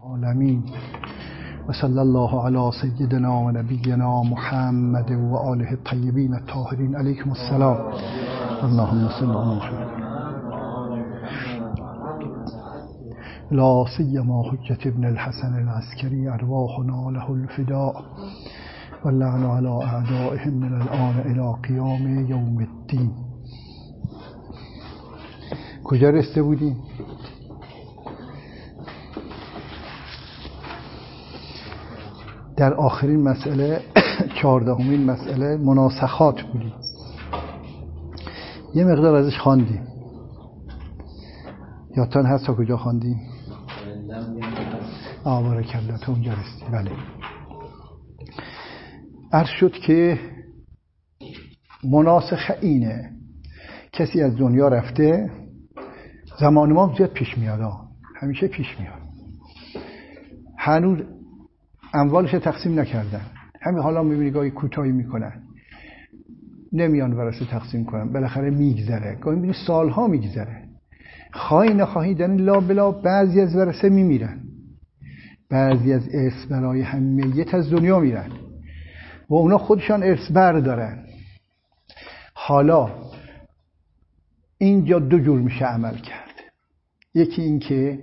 العالمین و صلی الله علی سیدنا و نبینا محمد و آله الطیبین الطاهرین علیکم السلام. اللهم صل علی محمد. لا سیما حجة ابن الحسن العسکری ارواحنا له الفداء واللعن على اعدائهم من الآن الى قیام یوم الدین. کجا رسیده بودیم؟ در آخرین مسئله 14مین مسئله مناسخات بودیم. یه مقدار ازش خواندیم. یادتان هست تا کجا خواندیم؟ بارک الله، تو اونجا رسیدیم. بله. عرض شد که مناسخ اینه کسی از دنیا رفته، زمان ما زیاد پیش میاد، همیشه پیش میاد، هنوز اموالش تقسیم نکردن، همین حالا میبینی گاهی کوتاهی میکنن، نمیان ورثه تقسیم کنن، بالاخره میگذره، گاهی میبینی سالها میگذره، خواهی نخواهی در این لا بلا بعضی از ورثه میمیرن، بعضی از ارث برای هم میت از دنیا میرن و اونا خودشان ارث بر دارن. حالا اینجا دو جور میشه عمل کرد. یکی این که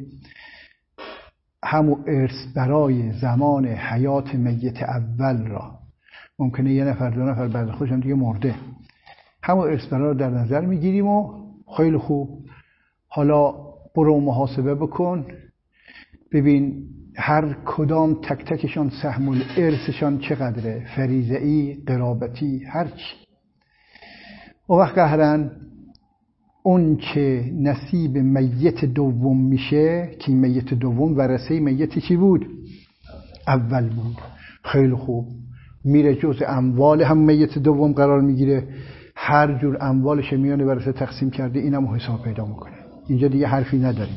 همون ارث برای زمان حیات میت اول را، ممکنه یه نفر دو نفر بعد خودشون دیگه مرده، همون ارث برای را در نظر میگیریم و خیلی خوب حالا برو محاسبه بکن ببین هر کدام تک تکشان سهم الارثشان چقدره، فریضه‌ای، قرابتی، هر چی. و وقت قهرن اون که نصیب میت دوم میشه، که میت دوم ورثه میت چی بود؟ اول بود. خیلی خوب، میره جز اموال هم میت دوم قرار میگیره، هر جور اموالش میانه ورثه تقسیم کرده اینم حساب پیدا میکنه. اینجا دیگه حرفی نداریم.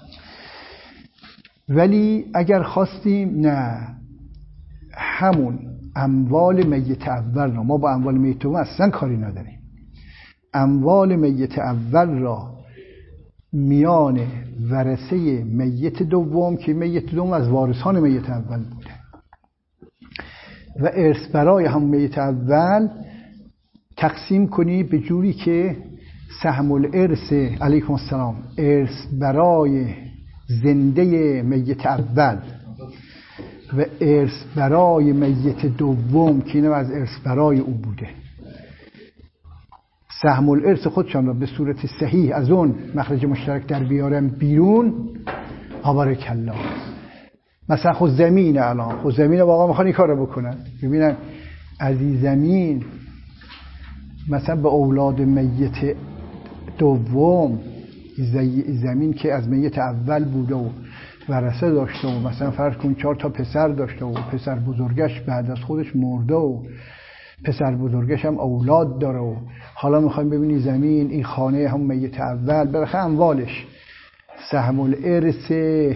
ولی اگر خواستیم نه همون اموال میت اول را، ما با اموال میت دوم اصلا کاری نداریم، اموال میت اول را میان ورثه میت دوم که میت دوم از وارثان میت اول بوده و ارث برای هم میت اول تقسیم کنی به جوری که سهم الارث، علیکم السلام، ارث برای زنده میت اول و ارث برای میت دوم که اینم از ارث برای او بوده، سهم الارث خودشان را به صورت صحیح از اون مخرج مشترک در بیارن بیرون. بارک الله. مثلا خود زمین، الان خود زمین واقعا میخوان این کار رو بکنن، ببینن از این زمین مثلا به اولاد میت دوم، زمین که از میت اول بوده و ورثه داشته و مثلا فرض کن 4 تا پسر داشته و پسر بزرگش بعد از خودش مرده و پسر بزرگش هم اولاد داره و حالا میخوایم ببینی زمین این خانه هم میت اول بالاخره اموالش سهم الارث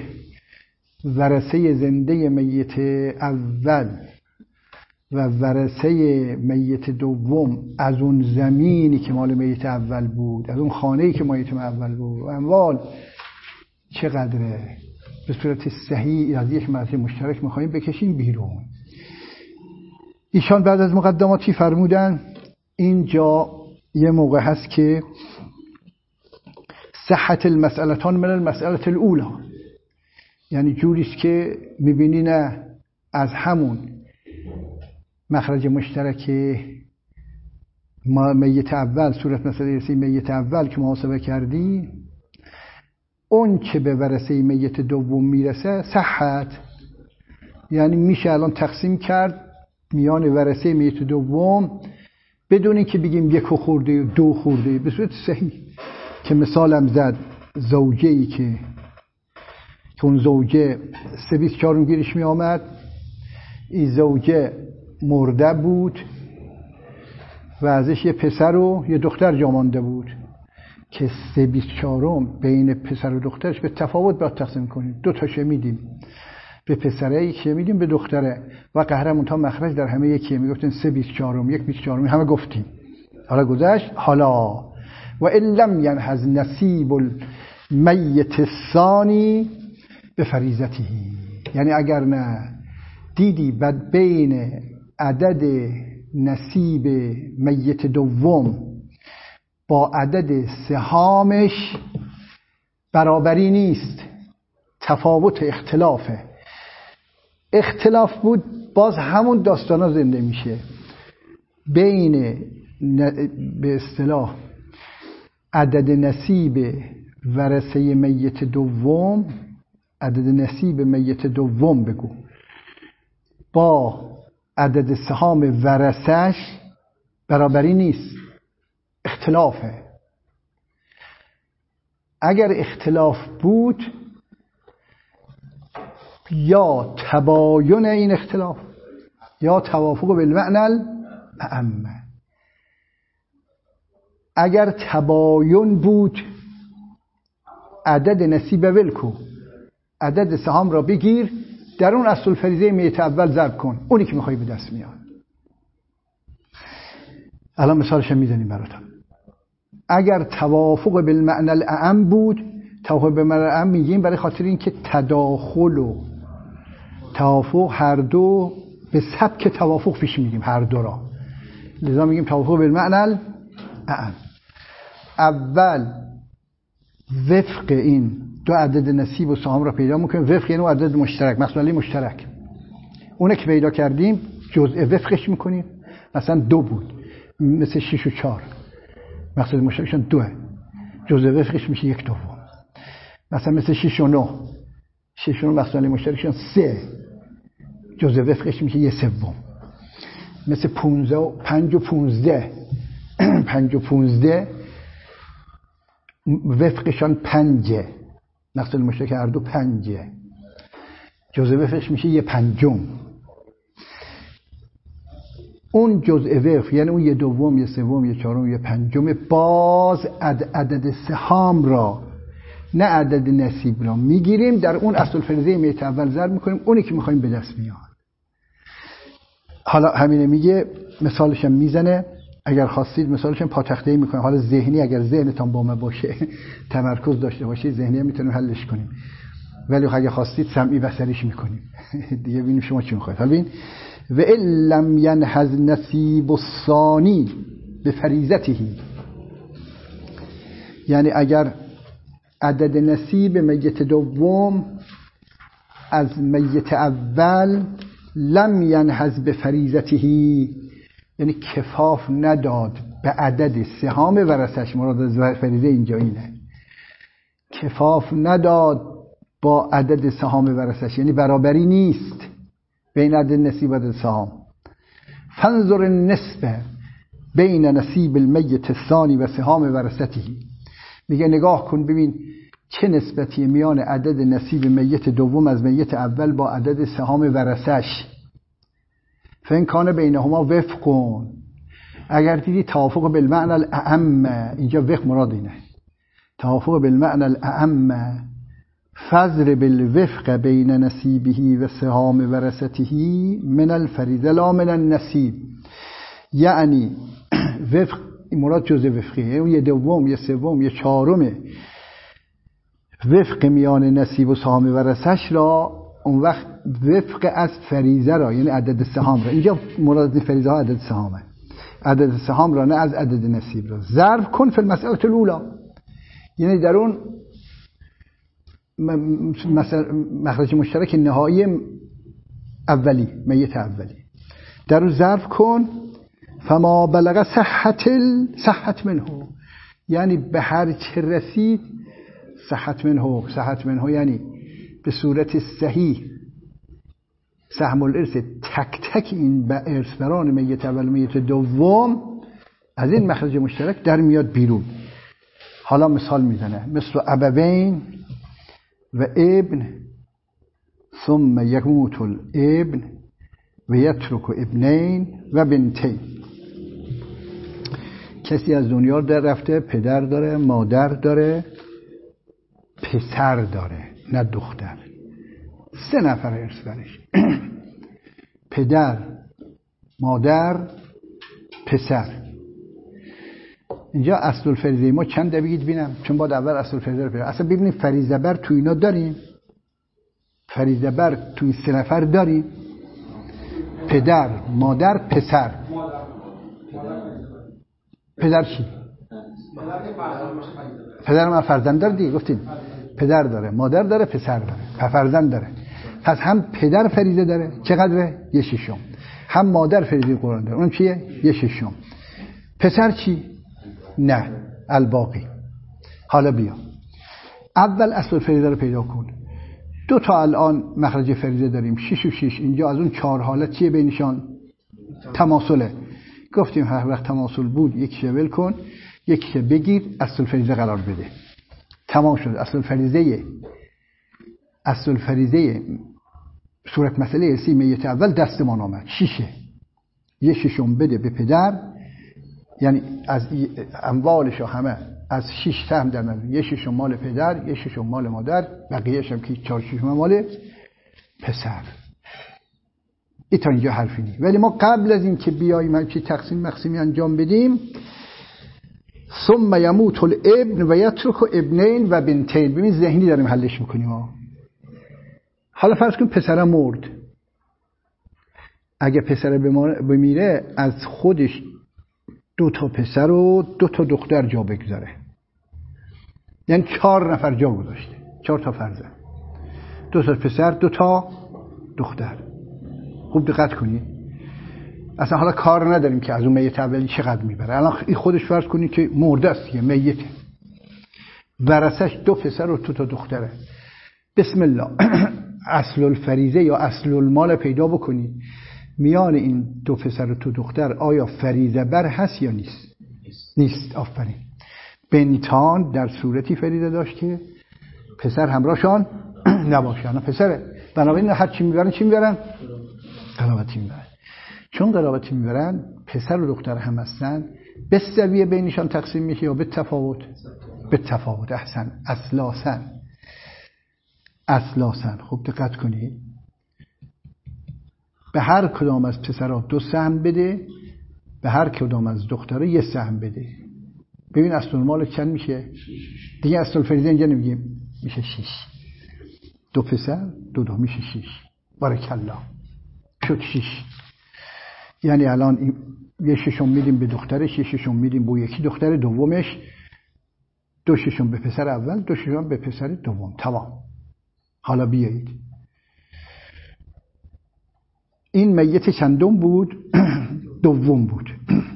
ورثه زنده میت اول و ورثه میت دوم از اون زمینی که مال میت اول بود، از اون خانه‌ای که میت اول بود، اموال چقدره، به صورت صحیح از یک مخرج مشترک میخوایم بکشیم بیرون. ایشان بعد از مقدماتی فرمودن اینجا یه موقع هست که صحت المسئلتان من المسئله الاولى، یعنی جوریست که میبینی نه از همون مخرج مشترک میت اول، صورت مسئله ارثی میت اول که محاسبه کردی، اون که به ورثه میت دوم میرسه صحت، یعنی میشه الان تقسیم کرد میان ورثه میت دوم بدون اینکه بگیم 1 خورده 2 خورده، به صورت صحیح. که مثالم زد زوجه‌ای که اون زوجه 3/24 گیرش می آمد، این زوجه مرده بود و ازش یه پسر و یه دختر جا مانده بود که 3/24 بین پسر و دخترش به تفاوت باید تقسیم کنیم. 2 تاشه میدیم به پسره، یکی میدیم به دختره و قهرمون تا مخرج در همه یکیه. میگفتن 3/24 1/24 همه گفتیم. حالا گذشت. حالا و ان لم ینحز نصیب المیت الثانی به فریضته، یعنی اگر نه دیدی بعد بین عدد نصیب میت دوم با عدد سهامش برابری نیست، تفاوت اختلافه. اختلاف بود باز همون داستانا زنده میشه بین به اصطلاح عدد نصیب ورثه میت دوم، عدد نصیب میت دوم بگو با عدد سهام ورثش برابری نیست، اختلافه. اگر اختلاف بود یا تباین این اختلاف یا توافق بالمعنى الاعم. اگر تباین بود عدد نصیب ولکو، عدد سهام را بگیر در اون اصل فریضه میت اول ضرب کن، اونی که میخوای به دست میاد. الان مثالش میزنیم براتون. اگر توافق بالمعنى الاعم بود، توافق بالمعنى الاعم میگیم برای خاطر اینکه تداخل و توافق هر دو به سبک توافق پیش میگیم، هر دو را، لذا میگیم توافق بالمعنى الاعم. اول وفق این دو عدد نصیب و سهام را پیدا میکنیم. وفق یعنی عدد مشترک، مثلا مشترک، اونه که پیدا کردیم جزء وفقش میکنیم. مثلا 2 بود، مثل 6 و 4 مقصد مشترکشون 2، جزء وفقش میشه 1/2. مثلا مثل 6 و 9، 6 و 9 مقصد مشترکشون 3، جزء وفقش میشه 1/3. مثل 15 و 5 و 15 5 و 15 وفقشان 5، مقصد مشترک هر دو 5، جزء وفقش میشه 1/5. اون جزء وفق یعنی اون 1/2 1/3 1/4 1/5 باز عدد سهام را نه عدد نصیب را میگیریم در اون اصل فریضه میت اول ضرب میکنیم، اونی که میخوایم به دست میاد. حالا همینه میگه، مثالش هم میزنه. اگر خواستید مثالش هم پاتخته‌ای میکنیم. حالا ذهنی اگر ذهنتان با ما باشه تمرکز داشته باشید ذهنی هم میتونیم حلش کنیم، ولی اگه خواستید سمعی بصریش میکنیم دیگه ببینیم شما چی میخواید. حالا ببین و ان لم ينهز نصیب الثانی بفریضته، یعنی اگر عدد نصیب میت دوم از میت اول لم ینهز بفریضته، یعنی کفاف نداد به عدد سهام ورثش، مراد از فریضه اینجا اینه، کفاف نداد با عدد سهام ورثش، یعنی برابری نیست بین عدد نصیب و عدد سهام. فانظر النسبه بین نصیب المیت الثانی و سهام ورثته، میگه نگاه کن ببین چه نسبتی میان عدد نصیب میت دوم از میت اول با عدد سهام ورثش. فان کان بینهما وفق، اگر دیدی توافق بالمعنى الاعم، اینجا وفق مراد اینه، توافق بالمعنى الاعم، فضرب الوفق بین نصیبه و سهام ورثته من الفریضه لا من النصیب. یعنی وفق مراد جزء وفقیه، اون 1/2 1/3 1/4 وفق میان نصیب و سهام ورثش را، اون وقت وفق از فریضه را یعنی عدد سهام را، اینجا مراد فریضه ها عدد سهامه، عدد سهام را نه از عدد نصیب را، ضرب کن فی المسأله الاولى، یعنی در اون مخرج مشترک نهایی اولی میت اولی در اون ضرب کن. فما بلغ صحت منه، یعنی به هر چه رسید صحت منه یعنی به صورت صحیح سهم الارث تک تک این به ارثبران میت اول میت دوم از این مخرج مشترک در میاد بیرون. حالا مثال میزنه، مثل ابوین و ابن ثم یموت الابن و یترک ابنین و بنتین. کسی از دنیا در رفته، پدر داره، مادر داره، پسر داره نه دختر، 3 نفر ارث برش پدر، مادر، پسر. اینجا اصل الفریضه ما چنده بگید بینم، چون باید اول اصل الفریضه رو بگید. اصلا ببینیم فریضه بر تو اینا داریم؟ فریضه بر توی 3 نفر داریم؟ پدر، مادر، پسر. پدر چی؟ پدر ما فرزند داره دیگه، گفتیم پدر داره، مادر داره، پسر داره، فرزند داره. پس هم پدر فریضه داره، چقدره؟ 1/6. هم مادر فریضه قرآن داره، اون چیه؟ 1/6. پسر چی؟ نه، الباقی. حالا بیا اول اصل فریضه رو پیدا کن. 2 تا الان مخرج فریضه داریم، 6 و 6. اینجا از اون 4 حالت چیه بینشان؟ تماثله. گفتیم هر وقت تماثل بود یکیش ول کن، یکیش بگیر، اصل فریضه قرار بده. تمام شد. اصل فریضه صورت مسئله سی میت اول دستمان آمد 6. 1/6 بده به پدر، یعنی از اموالش همه از 6 سهم در نظر، 1/6 مال پدر، 1/6 مال مادر، بقیه‌اش هم که 4/6 مال پسر. این تا اینجا حرفی نیست. ولی ما قبل از این که بیاییم همچی تقسیم مقسیمی انجام بدیم، ثم یموت الابن و یترک ابنین و بنتین. ببین ذهنی داریم حلش میکنیم ها. حالا فرض کن پسرم مرد. اگه پسر بمیره از خودش 2 تا پسر و 2 تا دختر جا بگذاره، یعنی 4 نفر جا گذاشته، 4 تا فرزند، 2 تا پسر 2 تا دختر. خوب دقت کنید. اصلا حالا کار نداریم که از اون میت اولی چقدر میبره. الان این خودش فرض کنید که مرده است، یه میته، ورثش 2 پسر و 2 تا دختره. بسم الله. اصل الفریضه یا اصل المال پیدا بکنید. میان این 2 پسر و 2 دختر آیا فریضه بر هست یا نیست؟ نیست. آفرین. بنتان در صورتی فریضه داشت که پسر همراهشان نباشه. نه پسره، بنابراین هر چی میبرن چی میبرن؟ قرابتی میبرن. چون قرابتی میبرن پسر و دختر هم هستن، به سویه بینشان تقسیم میشه یا به تفاوت؟ به تفاوت. احسن. اصلاسن. خوب دقت کنید. به هر کدام از پسرها 2 سهم بده، به هر کدام از دخترها 1 سهم بده. ببین اصل المال چند میشه؟ دیگه اصل الفریضه اینجا نمیگیم، میشه 6. 2 پسر 2 میشه 6. بارک الله. شد 6. یعنی الان 1/6 میدیم به دخترش، 1/6 میدیم به یکی دختر دومش، 2/6 به پسر اول، 2/6 به پسر دوم. تمام. حالا بیایید این میت چندم بود؟ دوم بود.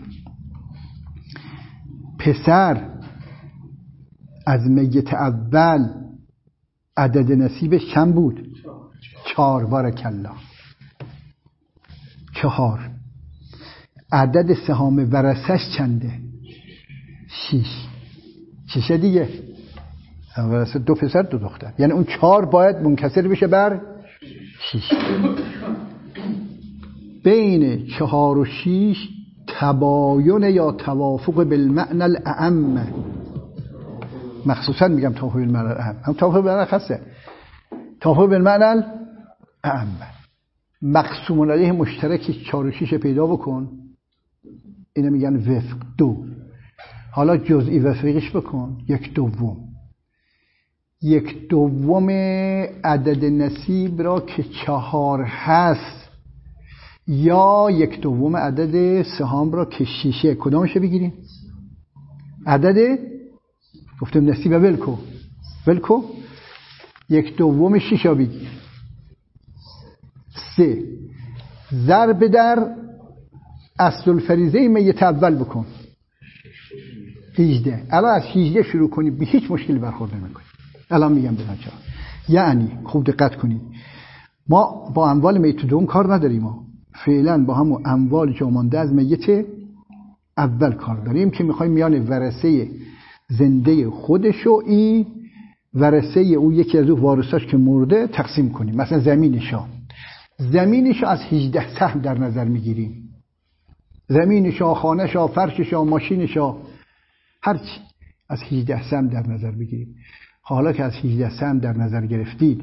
پسر از میت اول عدد نصیبش چند بود؟ 4. بارک الله. 4. عدد سهام ورثش چنده؟ 6. 6 دیگه. ورثه 2 پسر 2 دختر، یعنی اون 4 باید منکسر بشه بر 6. بین 4 و 6 تباین یا توافق بالمعنى الاعم. مخصوصا میگم توافق بالمعنى الاعم، هم توافق بالمعنى خاصه، توافق بالمعنى الاعم. مقسوم علیه مشترک 4 و 6 پیدا بکن، اینو میگن وفق 2. حالا جزئی وفقش بکن 1/2. 1/2 عدد نصیب را که 4 هست یا 1/2 عدد سهام را که 6. کدامش بگیریم؟ عدد گفتم نصیب ولکو 1/2 6 را بگیر. 3 ضرب در اصل الفریضه میت اول بکن 18. الان از 18 شروع کنی به هیچ مشکلی برخورد نمی‌کنی. الان میگم ببین چرا. یعنی خوب دقت کنید، ما با اموال میت دوم کار نداریم، ما فعلا با همون اموال جا مانده از میت اول کار داریم که میخوایم میان ورثه زنده خودش و این ورثه او یکی از او وارثاش که مرده تقسیم کنیم. مثلا زمینشو از 18 سهم در نظر میگیریم. زمینشو، خانهشو، فرششو، ماشینشو، هرچی از 18 سهم در نظر بگیریم. حالا که از 18 سهم در نظر گرفتید،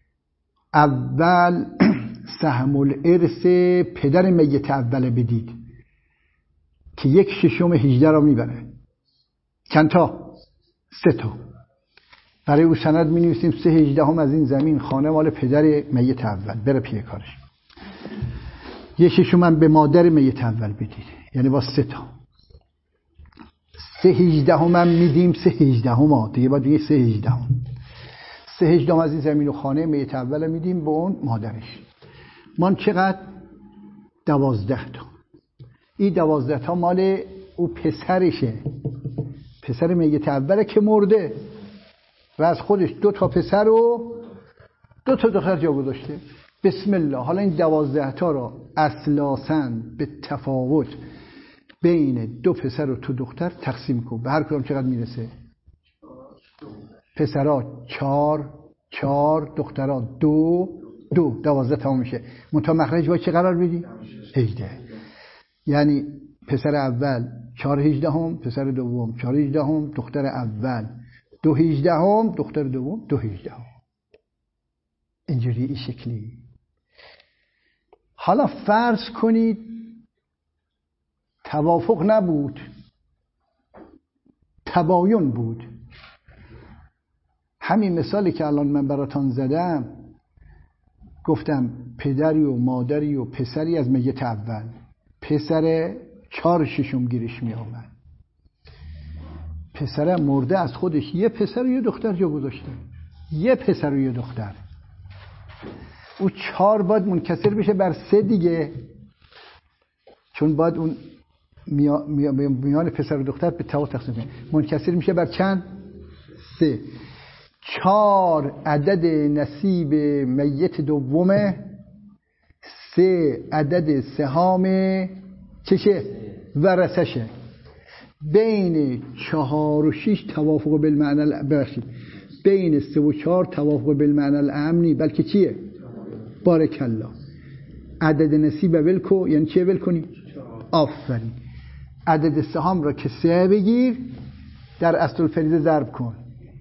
اول سهم الارث پدر میت اول بدید که 1/6 18 را میبره. چند تا؟ 3 تا. برای او سند می نویسیم 3/18 از این زمین خانه مال پدر میت اول، بره پیه کارش. یکیشو من به مادر میت اول بدید، یعنی با 3 تا. 3/18 هم میدیم، 3/18 دیگه با دیگه 3/18 3/18 از این زمین و خانه میت اول میدیم به اون مادرش. من چقدر؟ 12 تا. این 12 تا مال او پسرشه، پسر میت اوله که مرده و از خودش 2 تا پسر و 2 تا دختر جا گذاشته. بسم الله. حالا این 12 تا را اصلاساً به تفاوت بین 2 پسر و 2 دختر تقسیم کن. به هر کدوم چقدر میرسه؟ پسرها 4 دخترها 2 12 تا میشه. منتها مخرج باید چه قرار بدی؟ 18. یعنی پسر اول 4/18، پسر دوم 4/18، دختر اول 2/18، دختر دوم 2/18. اینجوری این شکلی. حالا فرض کنید توافق نبود، تباین بود. همین مثالی که الان من براتان زدم، گفتم پدری و مادری و پسری از میت اول، پسر 4/6 گیرش می آمد. پسر مرده از خودش 1 پسر و 1 دختر جا گذاشته، 1 پسر و 1 دختر. او 4 باید منکسر بشه بر 3 دیگه، چون باید اون میان پسر و دختر به تفاوت تقسیم کنه. منکسر میشه بر چند؟ 3. 4 عدد نصیب میت دومه، 3 عدد سهام چشه؟ ورثشه. بین 4 و 6 توافق بالمعنى، ببخشید بین 3 و 4 توافق بالمعنى الامنی، بلکه چیه؟ بارک الله. عدد نصیب ولکو، یعنی چیه ول کنی؟ آفرین. عدد سهام را که 3 بگیر، در اصل الفریضه ضرب کن.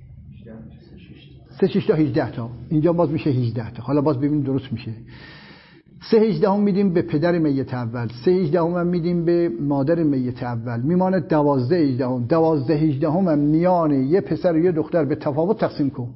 3/6 تا 18 تا. اینجا باز میشه 18 تا. حالا باز ببینیم درست میشه. 3/18 میدیم به پدر میت اول، 3/18 هم میدیم به مادر میت اول، میمانه 12/18. 12/18 میان 1 پسر و 1 دختر به تفاوت تقسیم کن.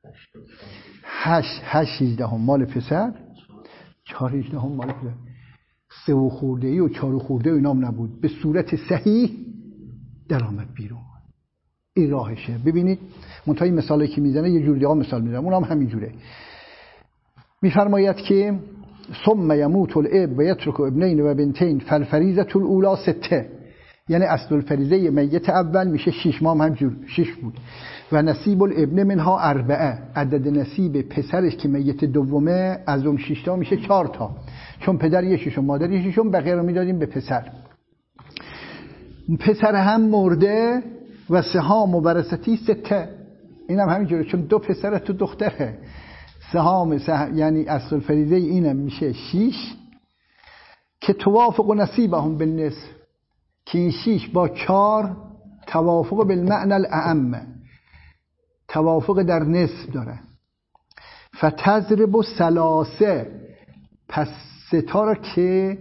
8/18 مال پسر، 4/18 مال پدر. 3 و خورده‌ای و 4 و خورده اینا هم نبود، به صورت صحیح در آمد بیرون. این راهشه. ببینید منتهای مثالی که میزنه یه جور دیگه مثال میزنه، اونم همینجوره. میفرماید که ثم یموت الاب و یترک ابنین و بنتین فالفریضه الاولی 6، یعنی اصل الفریضه میت اول میشه 6، ما هم همجور 6 بود. و نصیب الابن منها 4، عدد نصیب پسرش که میت دومه از اون 6 تا میشه 4 تا، چون پدر 1/6 مادر 1/6، بقیه رو میدادیم به پسر. پسر هم مرده و سهام و ورثتی 6، اینم همینجوره، چون 2 پسر تو دختره. سهام یعنی اصل الفریضه اینم میشه 6 که توافق و نصیبهم بالنصف، که این 6 با 4 توافق بالمعنى الاعم، توافق در نصف داره. فتضرب ثلاثه، پس 3 تا را که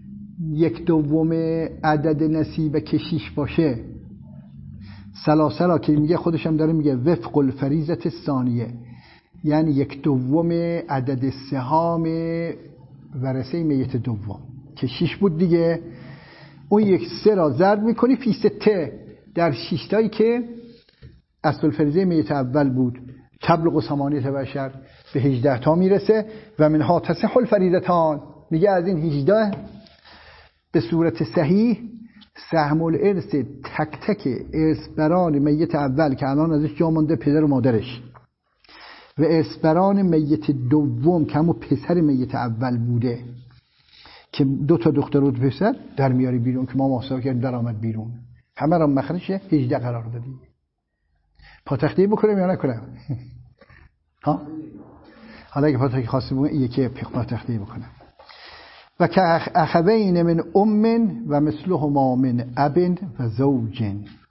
1/2 عدد نصیب که 6 باشه، ثلاثه را که میگه خودشم داره میگه وفق الفریضه الثانیه، یعنی 1/2 عدد سهام ورثه میت دوم که 6 بود دیگه، اون 3 را ضرب میکنی فی 6 در 6 تایی که اصل الفریضه میت اول بود، تبلغ 8 بشر به 18 تا میرسه. و منها تصح الفریضتان، میگه از این 18 به صورت صحیح سهم الارث تک تک ارثبران میت اول که الان ازش جا مونده پدر و مادرش، و ارثبران میت دوم که همون پسر میت اول بوده که 2 تا دختر و 2 پسر در میاری بیرون، که ما محاسبه کردیم در آمد بیرون. همه را مخرج 18 قرار دادیم. پاتختی بکنم یا نکنم؟ ها؟ حالا اگه پاتختی خاصی بگم یکی پاتختی بکنم. و که اخوین من و مثلهما من اب و زوج،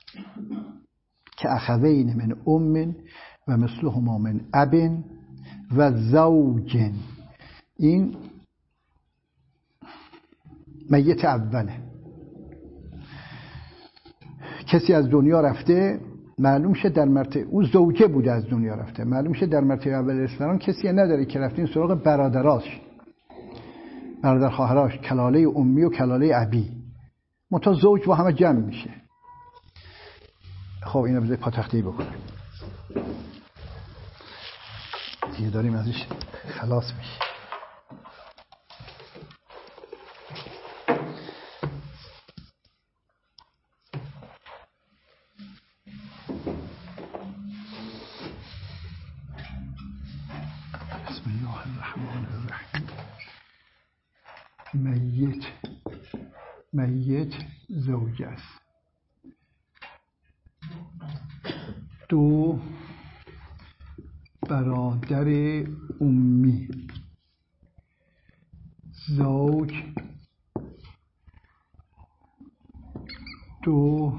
که اخوین من و مثلهما من اب و زوج، این میت اوله. کسی از دنیا رفته معلوم شه در مرتبه اون زوجه بوده از دنیا رفته، معلوم شه در مرتبه اول ارث کسی نداره که رفتین سراغ برادراش، برادر خواهراش، کلاله امی و کلاله ابی، منتها زوج با همه جمع میشه. خب اینو بذار پاتختی بکنیم دیگه داریم ازش خلاص میشه. بسم الله الرحمن الرحیم. میت زوج است. دو برادر امی، زوج، دو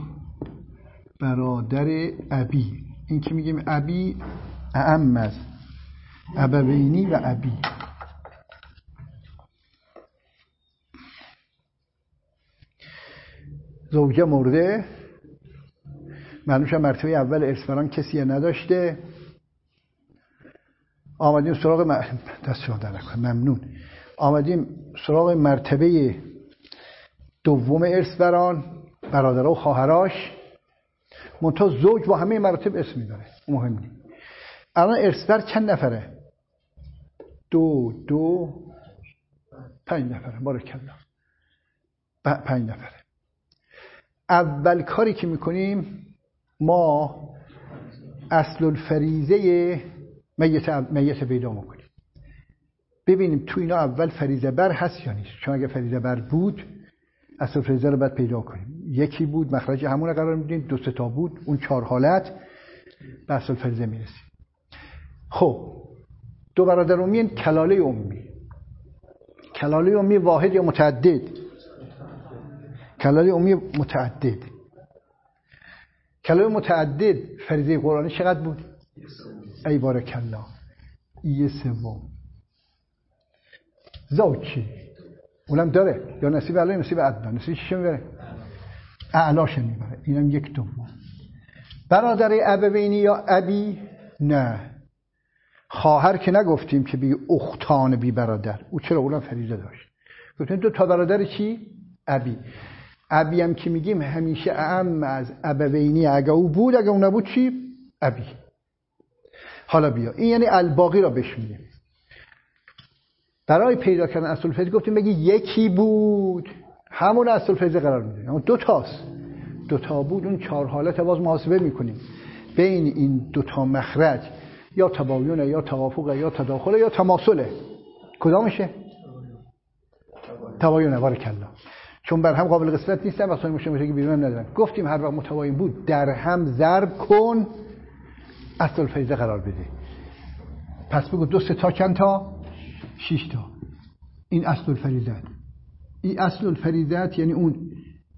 برادر ابی. این که میگیم ابی اعم از ابوینی و ابی. زوجه مرده، معلومش مرتبه اول ارث کسی نداشته. آمدیم سراغ دست شما در نکنه، ممنون. آمدیم سراغ مرتبه دوم ارث برادرها و خواهراش، منتها زوج با همه مراتب اسم میداره، مهم نیست. الان ارث چند نفره؟ دو 5 نفره. بارکالله 5 نفره. اول کاری که میکنیم ما اصل الفریضه میت پیدا میکنیم، ببینیم تو اینا اول فریضه بر هست یا نیست. چون اگه فریضه بر بود اصل الفریضه رو باید پیدا کنیم. یکی بود مخرج همون قرار میدیم، 2 تا بود، اون 4 حالت به اصل الفریضه میرسیم. خب دو برادر امی کلاله امی. کلاله امی واحد یا متعدد؟ کلاله امی متعدد. کلاله متعدد فریضه قرآنی چقدر بود؟ ای بارک الله 1/3. زوج چی؟ اونم داره یا نصیب علی نصیب ادنا، نصیب چی میبره؟ اعلاش میبره، اینم 1/2. برادر ابوینی یا ابی نه. خواهر که نگفتیم که بی اختان بی برادر، او چرا؟ اونم فریضه داشت. گفتیم 2 تا برادر چی؟ ابی. ابی هم که میگیم همیشه اعم از ابوینی، اگه او بود، اگه اون نبود چی؟ ابی. حالا بیا این یعنی الباقی را بشمونیم. برای پیدا کردن اصل الفریضه گفتیم بگی یکی بود، همون اصل الفریضه قرار میدیم. اما 2 تاست، 2 تا بود، اون 4 حالت باز محاسبه میکنیم. بین این 2 تا مخرج یا تباینه یا توافقه یا تداخله یا تماثله، کدامشه؟ تباینه. بارکالله. چون بر هم قابل قسمت نیستن، واسه مشابهه که بیرون ندارن. گفتیم هر وقت متباین بود در هم ضرب کن، اصل الفریضه قرار بده. پس بگو 2 تا چند تا؟ 6 تا. این اصل الفریضه. این اصل الفریضه یعنی اون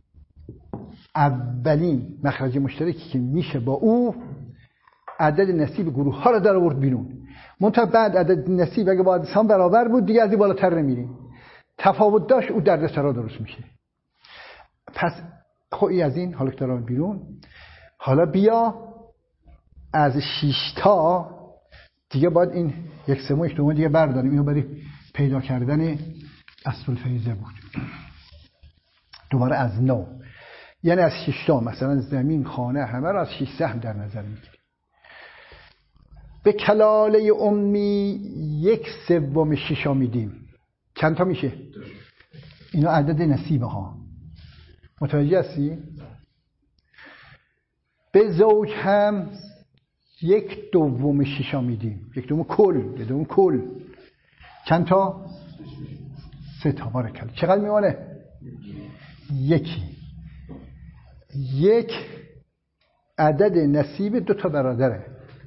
اولین مخرج مشترکی که میشه با او عدد نصیب گروه ها رو در آورد بیرون. منتها بعد عدد نصیب اگه با عدد برابر بود دیگه از این بالاتر نمیریم. تفاوت داشت او دردسرا درست میشه. پس خب این از این حالا که دارم بیرون. حالا بیا از 6 تا دیگه باید این 1/3 دیگه برداریم. اینو برای پیدا کردن اصل الفریضه بود. دوباره از 9، یعنی از 6 تا مثلا زمین، خانه، همه رو از 6 سهم در نظر میگیریم. به کلاله امی 1/3 6 میدیم. چند تا میشه؟ اینا عدد نصیبه ها. متوجه هستی؟ به زوج هم 1/2 6 میدیم. 1/2 کل. 1/2 کل چند تا؟ 3 تا. بارکالله. چقدر میمونه؟ 1. 1 عدد نصیب 2 تا برادره.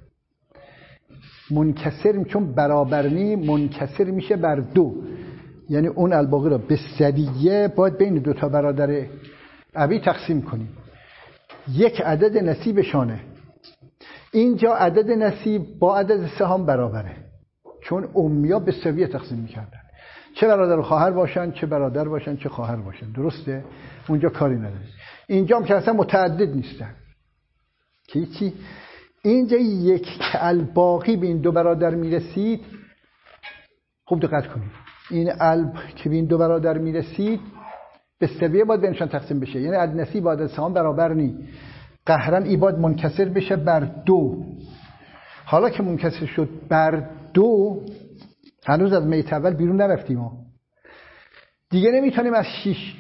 منکسر، چون برابر نی منکسر میشه بر 2، یعنی اون الباقی را به سویه باید بین 2 تا برادر ابی تقسیم کنیم. 1 عدد نصیبشانه. اینجا عدد نصیب با عدد سهام برابره، چون امیا به سویه تقسیم میکردن، چه برادر و خواهر باشن، چه برادر باشن، چه خواهر باشن. درسته؟ اونجا کاری نداره. اینجا هم که اصلا متعدد نیستن. که چی؟ اینجا یک که الباقی به این دو برادر میرسید. خوب دقت کنید، این که به این دو برادر میرسید به سویه باید بینشان تقسیم بشه، یعنی النصیب باید از سهام برابر نی، قهرن ای باید منکسر بشه بر 2. حالا که منکسر شد بر 2، هنوز از میت اول بیرون نرفتیم ما دیگه، نمیتونیم از 6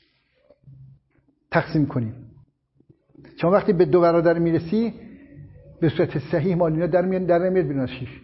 تقسیم کنیم، چون وقتی به 2 برادر میرسی به صورت صحیح مال اینا در نمیاد بیرون از 6.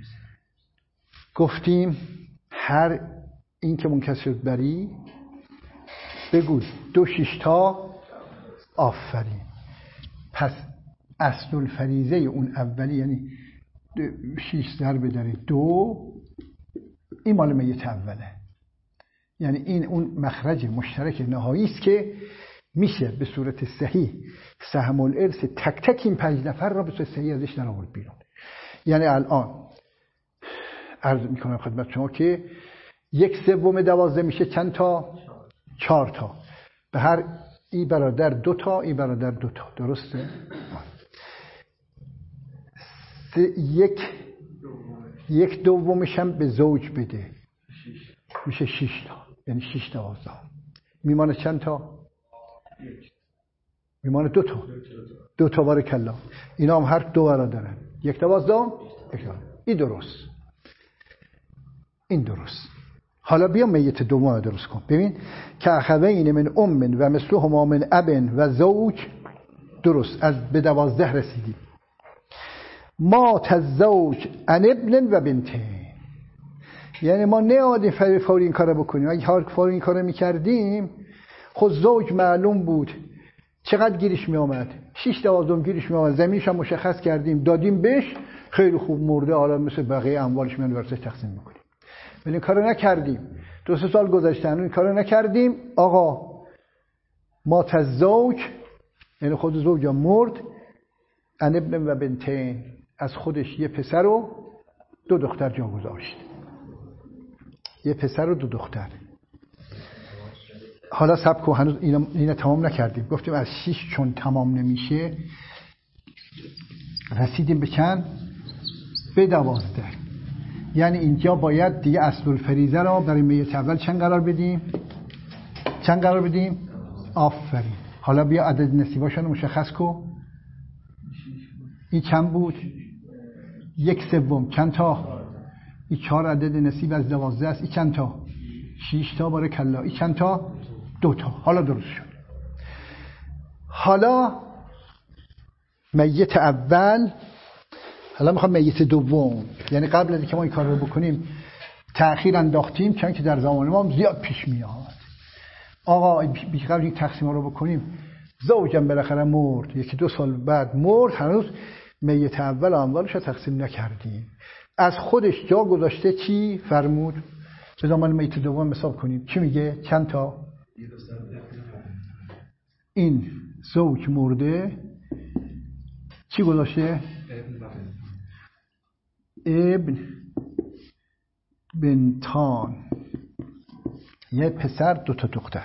گفتیم هر این که منکسر شد بری بگو 2 6 تا. آفرین. پس اصل الفریضه اون اولی یعنی 6 ضرب در 2 این مال میت اوله، یعنی این اون مخرج مشترک نهایی است که میشه به صورت صحیح سهم الارث تک تک این 5 نفر را به صورت صحیح ازش در آورد بیرون. یعنی الان عرض میکنم خدمت شما که 1/3 12 میشه چند تا؟ 4 تا. به هر این برادر 2 تا، این برادر 2 تا، درسته؟ یک دومش هم به زوج بده میشه 6 تا، یعنی 6 تا 12. میمانه چند تا؟ میمانه 2 تا. 2 تا بارک الله. اینا هم هر 2 برادرن، 1 تا 12. این درست، این درست. حالا بیا میت دوم درست کن. ببین که اخوین من ام و مثلهما من اب و زوج، درست، از به 12 رسیدیم. مات الزوج عن ابن و بنتین، یعنی ما نیادیم فوری این کارو بکنیم. اگه فوری این کارو میکردیم خود زوج معلوم بود چقدر گیرش میامد، 6 تا گیرش میامد، زمینش هم مشخص کردیم دادیم بهش، خیلی خوب مرده، حالا مثل بقیه اموالش میان ورثش تقسیم میکنیم. ولی این کارو نکردیم. 2-3 سال گذشته این کارو نکردیم. آقا مات الزوج یعنی خود زوج مرد، عن ابن و بنتین، از خودش یه پسر و 2 دختر جا گذاشت. یه پسر و 2 دختر. حالا سب کن، هنوز اینا تمام نکردیم. گفتیم از 6 چون تمام نمیشه رسیدیم به چند؟ به 12. یعنی اینجا باید دیگه اصل الفریضه را برای میت اول چند قرار بدیم؟ چند قرار بدیم؟ آفرین. حالا بیا عدد نصیباشون رو مشخص کن. این چند بود؟ 1/3. چند تا؟ این 4 عدد نصیب از 12 است. این چند تا؟ 6 تا بارک الله. این چند تا؟ 2 تا. حالا درست شد. حالا میت اول، حالا میخوام میت دوم، یعنی قبل از اینکه ما این کار رو بکنیم تأخیر انداختیم، چون که در زمان ما زیاد پیش میاد. آقا قبل این تقسیم رو بکنیم زوجم بالاخره مرد، 1-2 سال بعد مرد، هنوز میت اول و اموالش رو تقسیم نکردیم، از خودش جا گذاشته. چی فرمود؟ به زمان میت دوم حساب کنیم. چی میگه؟ چند تا؟ این زوج مرده چی گذاشته؟ ابن بنتان، یه پسر 2 تا دختر.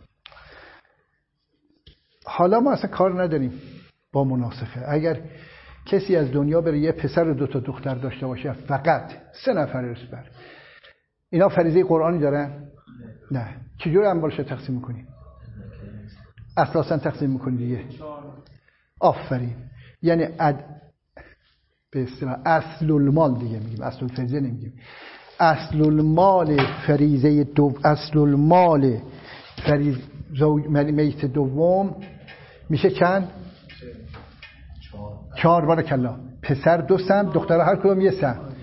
حالا ما اصلا کار نداریم با مناسخه. اگر کسی از دنیا بره یه پسر و 2 تا دختر داشته باشه، فقط 3 نفر ارث بر، اینا فریضه قرآنی دارن؟ نه. چجوری اموالش رو تقسیم میکنی؟ اساسا تقسیم میکنی دیگه. آفرین. یعنی به اصطلاح اصل المال دیگه میگیم، اصل الفریضه نمیگیم. اصل المال فریضه اصل المال میت دوم میشه چند؟ 4 بارک الله. پسر 2 سهم، دخترها هر کدوم 1 سهم.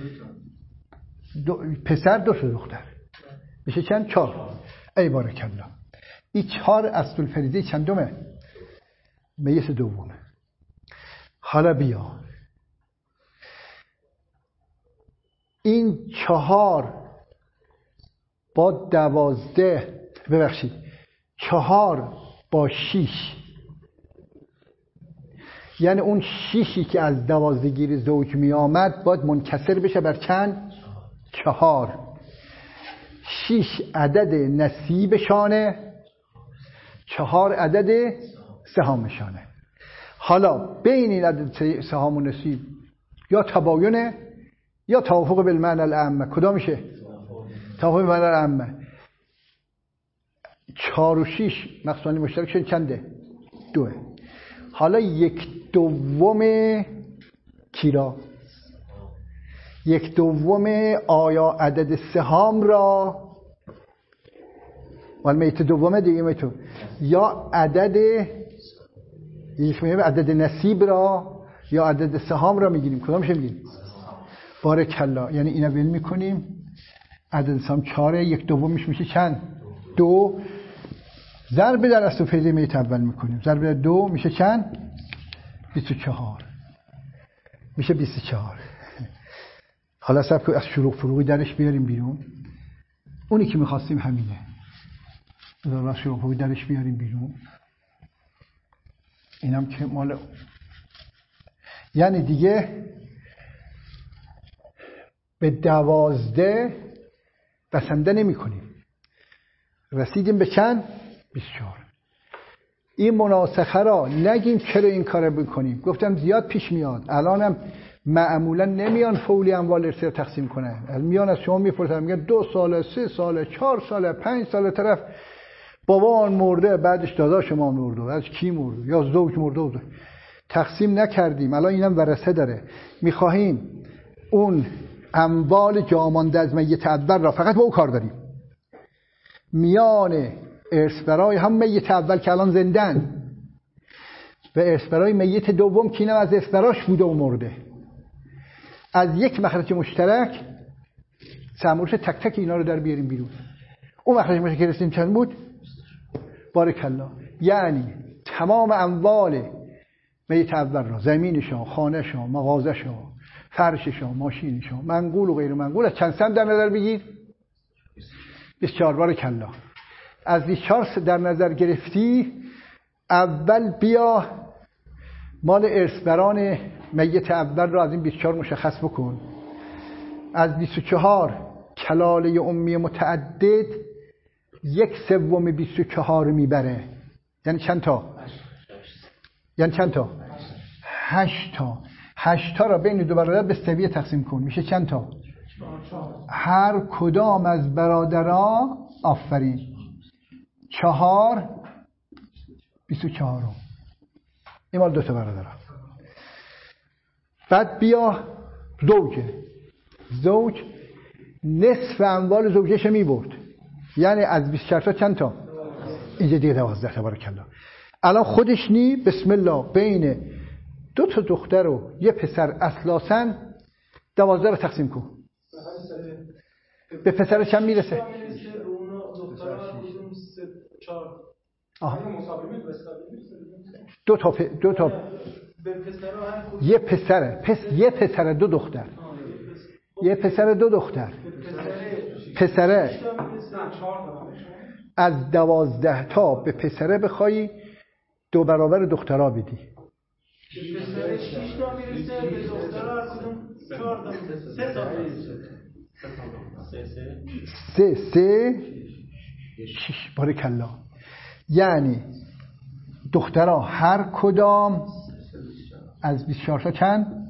پسر 2 تا دختر میشه چند؟ 4. ای بارک الله. این 4 اصل الفریضه چندمه؟ میت دومه. حالا بیا این 4 با 12، ببخشید 4 با 6، یعنی اون 6 که از 12 گیر زوج می آمد باید منکسر بشه بر چند؟ 4. 6 عدد نصیبشانه، 4 عدد سهامشانه. حالا بین این عدد سهام و نصیب یا تباینه یا توافق بالمعنی العامه. کدام میشه؟ توافق بالمعنی العامه. 4 و 6 مقصودی مشترک چنده؟ 2. حالا 1/2 کیرا، 1/2 آیا عدد سهام را ولی میت دومه دیگه میتون یا عدد عدد نصیب را یا عدد سهام را میگیریم. کدامش میگیریم؟ بارک الله. یعنی اینا ول میکنیم. عدد سهام 4، 1/2 میشه چند؟ 2. ضرب در اصل و فعل میت اول میکنیم. ضرب در 2 میشه چند؟ 24. میشه 24. حالا سب از شروع فروغی درش بیاریم بیرون. اونی که میخواستیم همینه. از شروع فروغی درش بیاریم بیرون. اینم که مال یعنی دیگه به 12 بسنده نمی کنیم. رسیدیم به چند؟ 24. این مناسخه را نگیم چرا این کار بکنیم. گفتم زیاد پیش میاد. الانم معمولا نمیان فولی اموال ارثی رو تقسیم کنن. میان از شما میپرسن میگن 2 سال، 3 سال، 4 سال، 5 سال طرف بابا مرده، بعدش داداش ما مرده، بعدش کی مرده یا زوج مرده. تقسیم نکردیم. الان اینم ورثه داره. میخواهیم اون اموال جامانده از میت اول را فقط با او کار داریم. میان ارث برای هم میت اول که الان زندن و ارث برای میت دوم که اینم از ارث براش بوده و مرده، از یک مخرج مشترک سمورش تک تک اینا رو در بیاریم بیرون. اون مخرج مشترک رسیدیم چند بود؟ بارک الله. یعنی تمام اموال میت اول را، زمینشان، خانهشان، مغازهشان، فرششان، ماشینشان، منقول و غیر منقول، از چند سهم در نظر بگیر؟ 24. بارک الله. از 24 در نظر گرفتی، اول بیا مال ارثبران میت اول را از این 24 مشخص بکن. از 24 کلاله امی متعدد 1/3 24 میبره. یعنی چند تا؟ یعنی چند تا؟ 8 تا. 8 تا را بین دو برادر به سویه تقسیم کن. میشه چند تا؟ 4. هر کدام از برادرها آفرین 4 24. این مال 2 تا برادرها. بعد بیا زوج نصف اموال زوجش میبرد. یعنی از 24 تا چند تا؟ اینجا دیگه 12. تبارک الله. الان خودش نی بسم الله بین 2 تا دختر و یه پسر اصلاسن 12 رو تقسیم کن. به پسر چند میرسه؟ دو تا یه پسر 2 دختر. یه پسر 2 دختر. پسره از 12 تا به پسره بخوای 2 برابر دخترها بدی. پسره 6 تا میرسه، به دخترها هر کدوم 4 تا میرسه. 3 تا میرسه. 3 6. بارک الله. یعنی دخترها هر کدام از 24 تا چند؟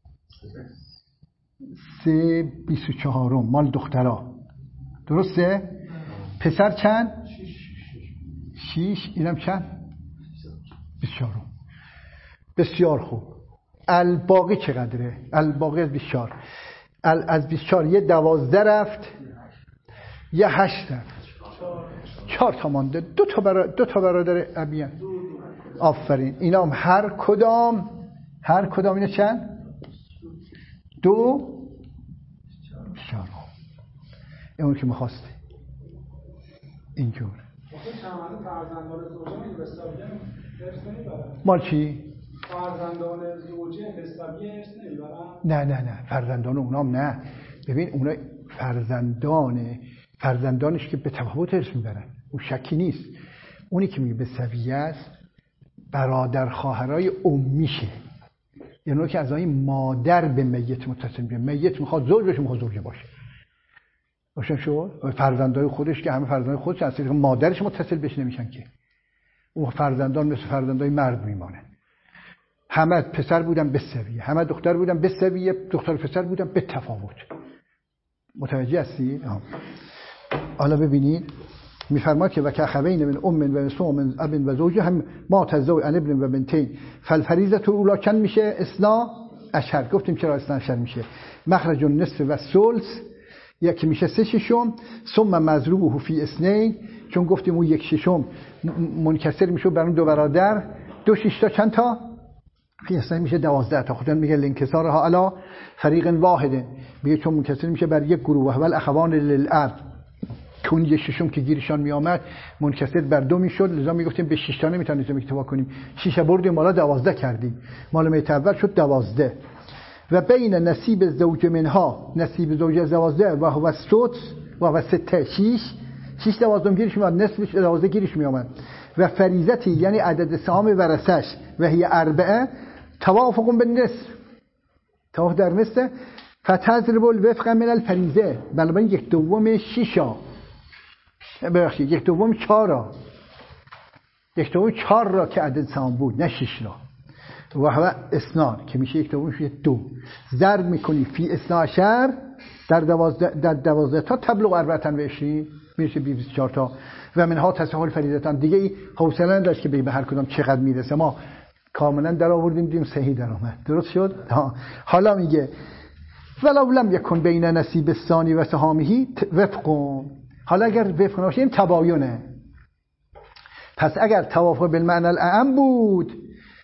3/24 مال دخترها. درسته؟ پسر چند؟ 6. اینم چند؟ 24. بسیار خوب. الباقی چقدره؟ الباقی از 24. از 24 یه 12 رفت، یه 8 رفت، 4 تا مانده. 2 تا برادر ابیان. آفرین. اینا هم هر کدام اینا چند؟ 2 24. اون که می‌خواسته اینجور مال چی؟ فرزندان زوجه حسابی ارث نمیبرن؟ نه فرزندان اونام نه. ببین اونا فرزندانش که به تفاوت ارث میبرن، اون شکی نیست. اونی که میگه به سویه است برادر خواهرای امیشه، یعنی اون که از این مادر به میت متصل میشه. میت میخواد زوج بشه، میخواد زوجه باشه. روشن شد؟ فرزندای خودش که همه فرزندای خودش از طریق مادرش متصل بشه نمیشن که. اون فرزندان مثل فرزندای مرد میمانه. همه پسر بودن به سویه، همه دختر بودن به سویه، دختر پسر بودن به تفاوت. متوجه هستی؟ حالا ببینید میفرماد که و که اخوین من ام و نصف من اب و زوجه هم ما تزوج ان ابن و بنتین فالفریضه الاولی چند میشه؟ اثنا عشر. گفتیم چرا اثنا عشر میشه؟ مخرج النصف و الثلث یکی میشه 3/6 ثم مضروبه فی اثنین، چون گفتیم اون 1/6 منکسر میشه بر اون دو برادر، 2/6 تا چند تا؟ فی اثنین میشه 12 تا. خودم میگه الانکسارها علی فریق واحد، میگه چون منکسر میشه بر یک گروه و الاخوان للاب، چون 1/6 که گیرشان میامد منکسر بر 2 میشد، لذا میگفتیم به 6 تا نمیتونیم اکتفا کنیم، 6 بردیم مالا 12 کردیم، مال میت اول شد 12. و بین نصیب زوج منها نصیب زوج 12 و هو السدس و هو 6 6 12 گیرش میاد، نصفش 12 گیرش میامد. و فریضتی یعنی عدد سهام ورثش و هی 4 توافق بالنصف، توافق در نصف. فتضرب الوفق من الفریضه، بنابراین 1/2 6 ببخشید 1/2 4 1/2 4 را که عدد سهام بود، نه 6 را. و هو اثنان که میشه 1/2 میشه 2، ضرب میکنی فی 12 در 12 تا تبلغ 24 میشه 24 تا. و منها تصحح فریضتان، دیگه حوصله نداشت که به هر کدام چقدر میرسه، ما کاملا در آوردیم دیدیم صحیح در اومد، درست شد. حالا میگه ولو لم یکن بین نصیب الثانی و سهامه وفق، حالا اگر وفق نباشه این تباینه. پس اگر توافق بالمعنى الاعم بود،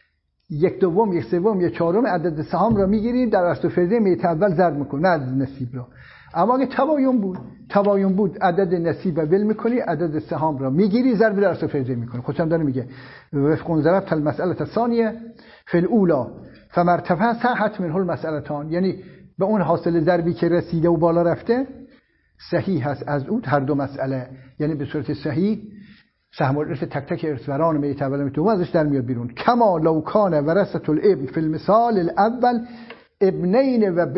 1/2 1/3 1/4 عدد سهام را میگیرید در اصل فرضیه میت اول ضرب میکنید، نه عدد نصیب را. اما اگه تباین بود عدد نصیب را ول میکنی، عدد سهام را میگیری ضرب در اصل فرضیه میکنی. خودم داره میگه وفق ضربت المساله الثانیه فی الاولى فمرتفع صحت منه المسالتان، یعنی به اون حاصل ضربی که رسیده و بالا رفته صحیح هست از اون هر دو مسئله، یعنی به صورت صحیح سهم الارث تک تک ارثوران میت اول میت دوم ازش در میاد بیرون. کما لو کان ورثه الابن فی المثال الاول ابنین و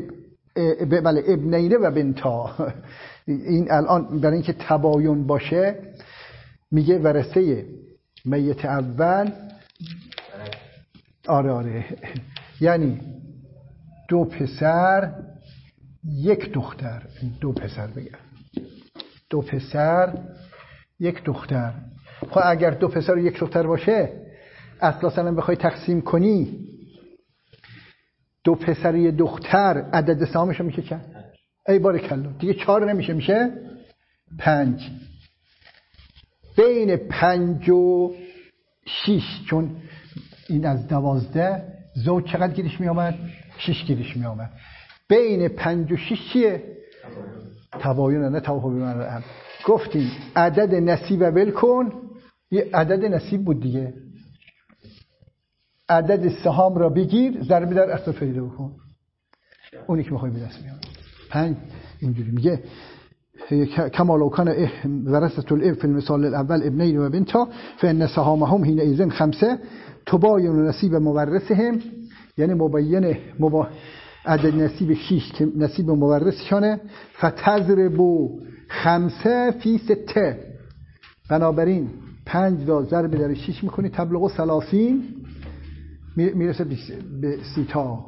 ابنین و بنتا. این الان برای اینکه تباین باشه میگه ورثه میت اول آره یعنی 2 پسر 1 دختر، 2 پسر بگم 2 پسر 1 دختر. خب اگر 2 پسر و 1 دختر باشه اصلا بخوای تقسیم کنی 2 پسر و 1 دختر عدد سهامش میشه چند؟ ای بارکالله، دیگه 4 نمیشه، میشه 5. بین 5 و 6 چون این از 12 زوج چقدر گیرش میامد؟ 6 گیرش میامد. بین 5 و 6 چیه؟ تباین، نه توافق بالمعنى الاعم. گفتیم عدد نصیب ول کن، یه عدد نصیب بود دیگه، عدد سهام را بگیر ضرب در اصل فریضه بکن، اونی که میخوای به دست میاد. 5 اینجوری میگه کما لو کان ورثه الاب فی المثال الاول ابنین و بنتا فان سهامهم حینئذ 5 تباین نصیب مورثهم، یعنی مبین عدد نصیب 6 که نصیب مورثشانه. فتضرب 5 فی 6، بنابراین 5 را ضرب در 6 میکنی تبلغ 30 میرسه به 30 تا.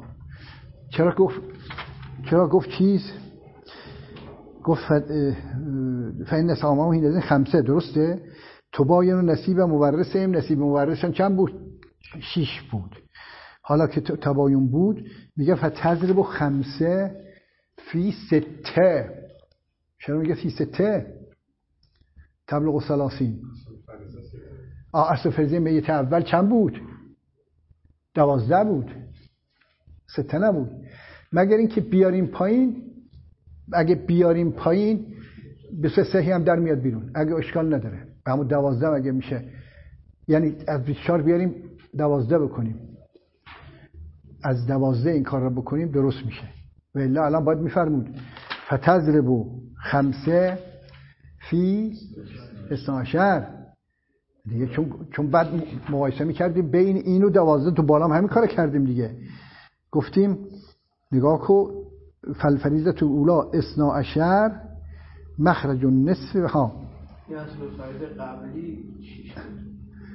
چرا گفت چیز؟ گفت فإن سهامهم حینئذ 5 درسته؟ تباین نصیب مورثهم، نصیب مورثشان چند بود؟ 6 بود. حالا که تباین بود میگه فتضرب 5 فی 6. چرا میگه فی 6 تبلغ 30؟ اصل فرضیه میت اول چند بود؟ 12 بود، 6 نبود. مگر اینکه بیاریم پایین، اگه بیاریم پایین به 3 هم در میاد بیرون، اگه اشکال نداره. همون 12 اگه میشه، یعنی از 24 بیاریم 12 بکنیم، از 12 این کار رو بکنیم درست میشه. و الا الان باید میفرمود فتضرب 5 فی 12 دیگه، چون بعد مقایسه میکردیم بین این و 12 تو بالا هم همین کار کردیم دیگه. گفتیم نگاه کو فالفریضه الاولی 12 مخرج النصف ها، یا اصل فرض قبلی 6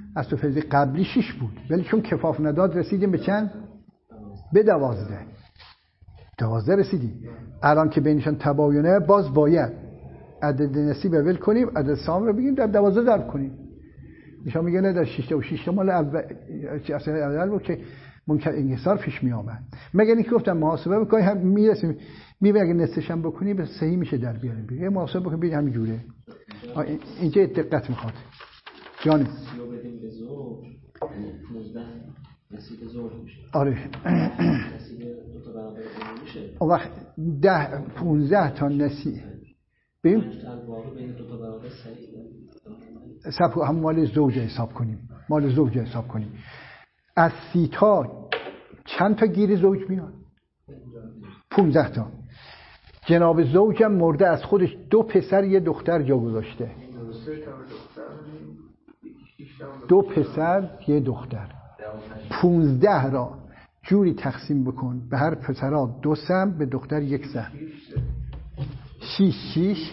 اصل فریضه قبلی 6 بود، ولی چون کفاف نداد رسیدیم به چند؟ به 12. 12 رسیدیم. الان که بینشان تباینه باز باید عدد نصیب ول کنیم، عدد سهام رو بگیم در 12 ضرب کنیم. نشان میگه نه در 6 تا و 6 تا مال اول بود که ممکن انحصار پیش می آمد. مگر اینکه گفتم محاسبه بکنی هم میرسیم میبینی اگه نصفش هم بکنی به صحیح میشه در بیاریم. بگیم محاسبه بکنی ببین همین جوره. اینجا دقت میخواد. جان بدیم به زوج 19 نصیب زوج میشه. آره. نصیب دو تا برابر میشه. اون وقت 10 15 تا نصیب ببین 5 تا واقع بین دو تا برابر صحیح. حساب هم مال زوج حساب کنیم. مال زوج حساب کنیم. از 30 تا چند تا گیر زوج میاد؟ 15 تا. جناب زوجم مرده، از خودش 2 پسر 1 دختر جا گذاشته. 2 پسر 1 دختر. 15 را جوری تقسیم بکن به هر پسرها 2 سهم، به دختر 1 سهم. 6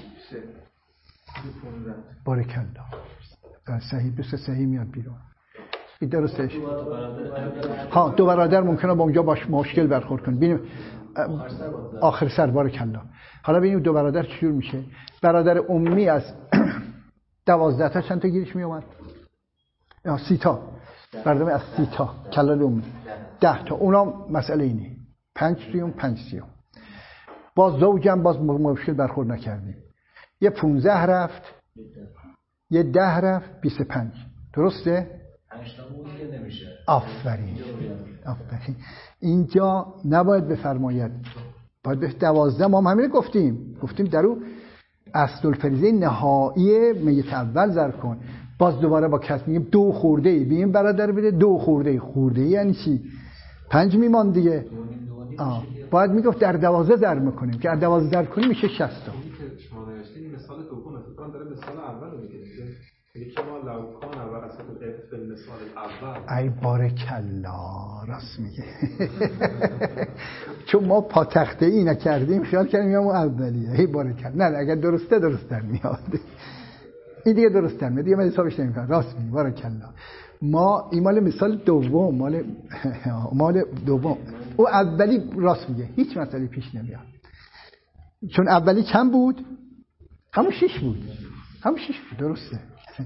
بارک الله. صحیح بس صحیح میاد بیرون. این درسته. ها 2 برادر ممکنه با اونجا باش مشکل برخورد کنه. ببینیم آخر سر بارک الله. حالا ببینیم 2 برادر چجور میشه. برادر امی از 12 تا چند تا گیرش میومد؟ 30 تا. برادر از 30 تا کلال امی 10 تا. اونا مسئله اینه 5 سیوم 5 سیوم. باز زوجم باز مشکل برخورد نکردیم. یه 15 رفت، یه 10 رفت، 25. درسته؟ 8 تا ممکن نمیشه. آفرین. اینجا نباید بفرماید، باید به 12. ما هم همین گفتیم در اون اصل الفریضه نهایی میت اول ضرب کن. باز دوباره با کس میگیم 2 خورده بیم برادر بده 2 خورده یعنی چی؟ 5 میمان دیگه. باید میگفت در 12 ضرب میکنیم که در 12 ضرب کنیم میشه 60 تا. شما نوشتین مثال دوم فکر داره مثال اول رو میگه. یعنی که ما لو کان اول اصلا به مثال اول. ای بارک الله راست میگه. چون ما پاتخته ای نکردیم خیال کردیم یا اولیه. ای بارک الله. نه اگر درسته درست در میاد. این دیگه درست در میاد. دیگه من حسابش نمیکنم. راست میگه بارک الله. ما این مال مثال دوم، مال دوم. او اولی راست میگه. هیچ مسئله پیش نمیاد. چون اولی چند بود؟ همون 6 بود. درسته.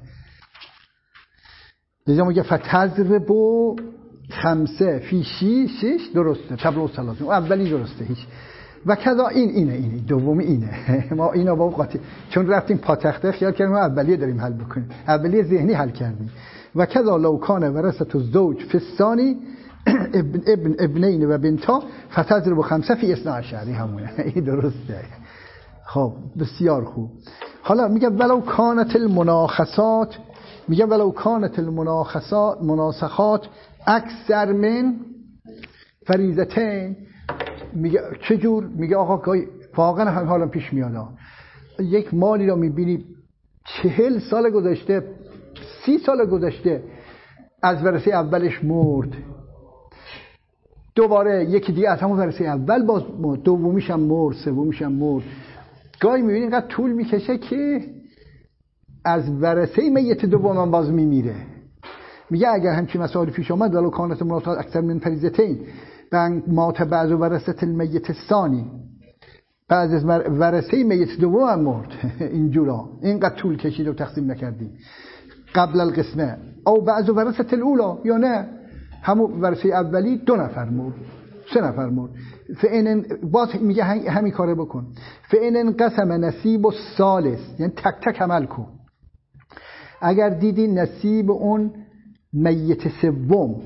دیگه میگه فتضربوا 5 فی 6 درسته. تبلو ثلاثه. اون اولی درسته. هیچ. و کذا اینه دومی اینه. ما اینو با قاطی چون رفتیم پاتخته خیال کردیم اولیه داریم حل بکنیم. اولیه ذهنی حل کردیم. و کذا لو کان ورثه الزوج فی الثانی ابنین و بنتا فتضرب 5 فی 12 همونه. این درسته. خب بسیار خوب. حالا میگه ولو کانت المناخصات، میگه ولو کانت المناخصات مناسخات اکثر من فریضتین. میگه چجور؟ میگه آقا واقعا هم حالا پیش میاد. یک مالی رو میبینی 40 سال گذشته 30 سال گذشته از ورثه اولش مرد، دوباره یکی دیگه از همون ورثه اول باز مرد، دومیش هم مرد، سومیش هم مرد. گاهی میبینی اینقدر طول میکشه که از ورثه میت دوم باز میمیره. میگه اگر همچین مسائلی پیش آمد ولو کانت مناصحات اکثر من فریضتین مات بعض ورثه المیت الثانی، بعض از ورثه میت دوم هم مرد. اینجورا اینقدر طول کشید و تقسیم نکردی قبل القسمه. او بعض ورثه الاولا، یا نه همون ورثه اولی 2 نفر مرد 3 نفر مرد. فإن باز میگه همین کارو بکن. فإن انقسم نصیب الثالث، یعنی تک تک عمل کن. اگر دیدی نصیب اون میت سوم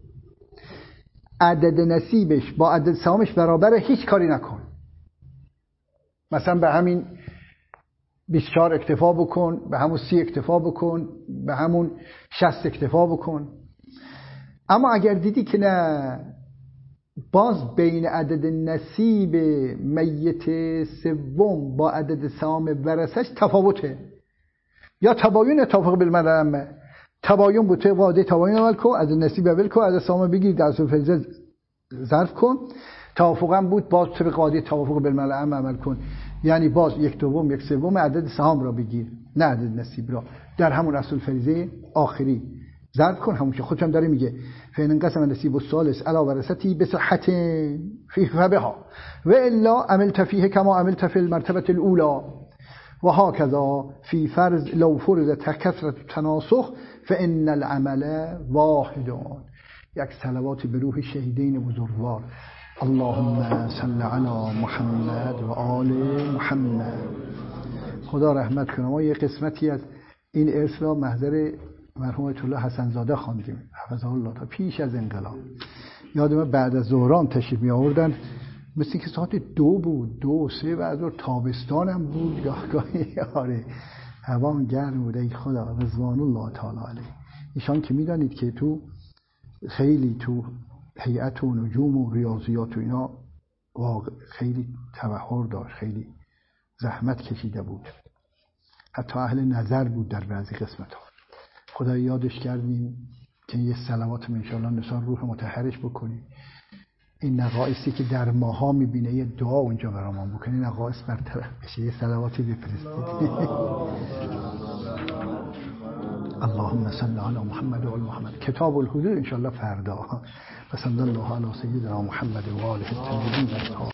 عدد نصیبش با عدد سهامش برابره، هیچ کاری نکن. مثلا به همین 24 اکتفا بکن، به همون 30 اکتفا بکن، به همون 60 اکتفا بکن. اما اگر دیدی که نه، باز بین عدد نصیب میت سوم با عدد سهام ورثش تفاوته، یا تباین توافق بالمعلومه، تباین بوده واده تباین عمل کن، عدد نصیب اول کن، عدد سهام بگیر در اصل فریضه ظرف کن. توافق هم بود باز طبق قاعده توافق بالمعلومه عمل کن، یعنی باز 1/2 1/3 عدد سهام را بگیر، نه عدد نصیب را، در همون اصل فریضه آخری ضرب کن همون که خودشم داره میگه فإن انقسم النصیب الثالث علی ورثته بصحة فیه فبها و الا عملت فیه کما عملت فی المرتبة الاولى و هكذا فی فرض لو فرض کثرة التناسخ فإن العمل واحد. یک صلوات به روح شهیدین بزرگوار. اللهم صل علی محمد و آل محمد. خدا رحمت کنه. ما یه قسمتی از این ارث را محضر مرحوم آیت الله حسن زاده خواندیم حفظه الله تا پیش از انقلاب. یادم بعد از ظهران تشریف می آوردن، مثل که ساعت 2 بود، 2 3 و از تابستان هم بود گاهی. آره هوا گرم بود. ای خدا رضوان الله تعالی علیه. ایشان که میدانید که تو خیلی تو هیئت و نجوم و ریاضیات و اینا خیلی تبحر داشت، خیلی زحمت کشیده بود، حتی اهل نظر بود در بعضی قسمت ها. خدا یادش کردیم که یه صلوات انشاءالله نسان روح مطهرش بکنیم. این نقایصی که در ماها میبینه یه دعا اونجا برامون بکنی، نقایص برطرف بشه، یه صلواتی بفرستید. اللهم صل علی محمد و آل محمد. کتاب الحدود انشاءالله فردا. صلی الله علی سیدنا محمد و آله الطاهرین.